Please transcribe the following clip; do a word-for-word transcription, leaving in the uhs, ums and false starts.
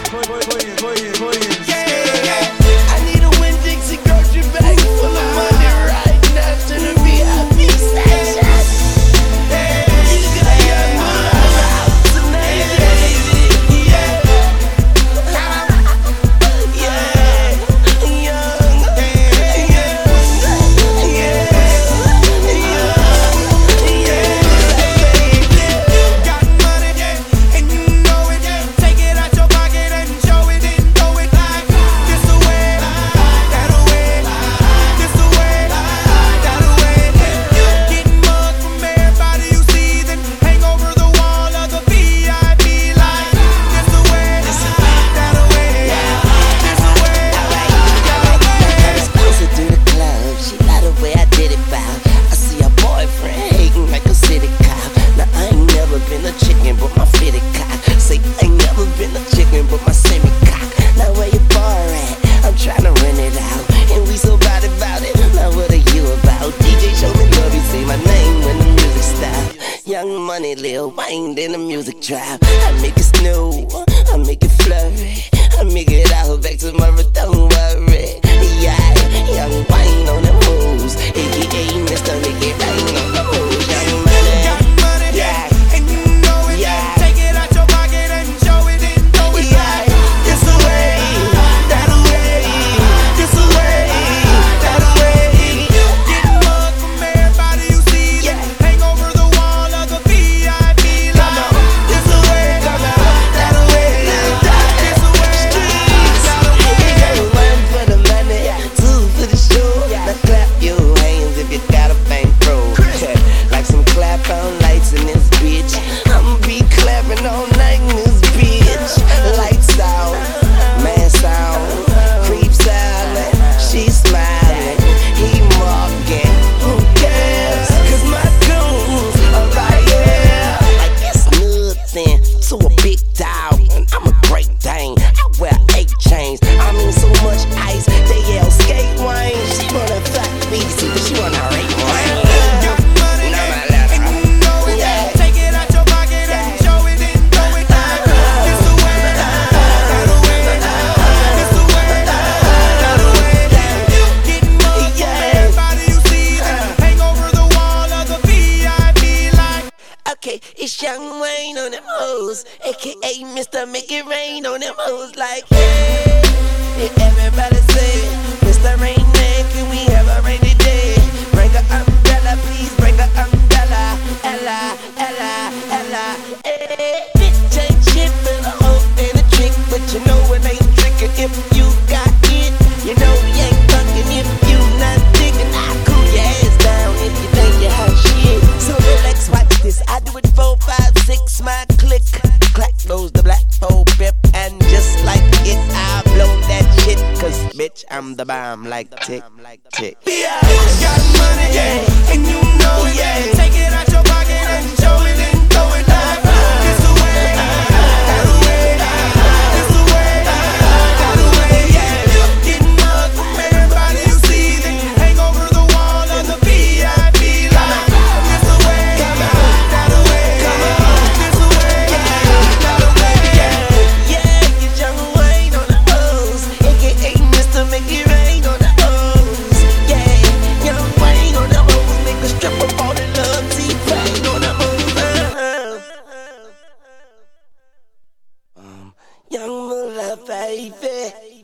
I need a Winn-Dixie grocery bag full of money right now to the V I P section. You got young mother out tonight, baby. Yeah, yeah, young, yeah, yeah, yeah. Got money, and you know it. Take it out your pocket and show it and throw it like this away, that away, this away, that away. You getting mugged from everybody you see, then hang over the wall of the V I P like this away, that away, this away, that away. Closer to the club, she love the way I did it, bow. I see her boyfriend hating like a city cop. Now I ain't never been a chicken, but my fitted cock. Say I ain't never been a chicken, but my semi cock. Now where your bar at? I'm tryna rent it out, and we so bad about it. Now what are you about? D J show me love, you say my name when the music stop. Young Money, Lil Wayne, then the music drop. I make it snow, I make it flurry, I make it out back tomorrow, don't worry. Yeah, Young Wayne on the moves, A K A Mister Make It Rain on the moves. Young Money, Got money, yeah, and you know it. yeah. Take it out your pocket and show it and throw it like this away, that away, this away, that away. You getting mugged from everybody you see, then hang over the wall of the V I P like this away, that away, this away, that away. One for the money, two for the show. Now clap your hands if you got a bankroll. Like some clap on lights in this bitch. I'ma be clapping all night in this bitch. Lights out, man sound, creep silent, she smiling, he mugging. Who cares? Cause my goons are right here. Like it's nothing to a big dog, and I'm a great dane. I wear eight chains, I mean so much ice, they yell skate wine. She wanna fuck me, see, but she wanna rape wine. Got money, Now my and letter. you know it. Yeah. Take it out your pocket and show it and throw it like this away, that away, this away, that away. You getting mugged from everybody you see, then hang over the wall of the V I P like. Okay, it's Young Wayne on them hoes, A K A Mister Make It Rain on them hoes. Like, hey, everybody say, Mister Rain Man, can we have a rainy day? Bring a umbrella, please bring a umbrella. Ella, Ella, Ella, hey. Bitch ain't shit but a hoe and a trick, but you know it ain't trickin' if you got it. You know we ain't fucking if you not digging. I cool your ass down if you think you hot shit. So relax, watch this. I do it four, five, six, my click. Clack goes the black pole pip, and just like it, I blow that shit. Cause bitch, I'm the bomb like tick, tick. Yeah, got money, yeah, and you know it. Yeah. Take it out your pocket and show it and throw it like this away, that away, this away, that away. Yeah, you getting mugged from everybody you see, then hang over the wall of the V I P like this away, that away, this away, that away. Yeah, get Young Wayne on the hoes, A K A Mister Make It Rain on the hoes. Yeah, Young Wayne on the hoes, make a strip of all the love, T-Pain on the hoes. Um, Young Mother, baby.